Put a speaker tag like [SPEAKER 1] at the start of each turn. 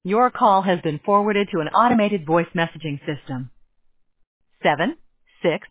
[SPEAKER 1] Your call has been forwarded to an automated voice messaging system. 7, 6,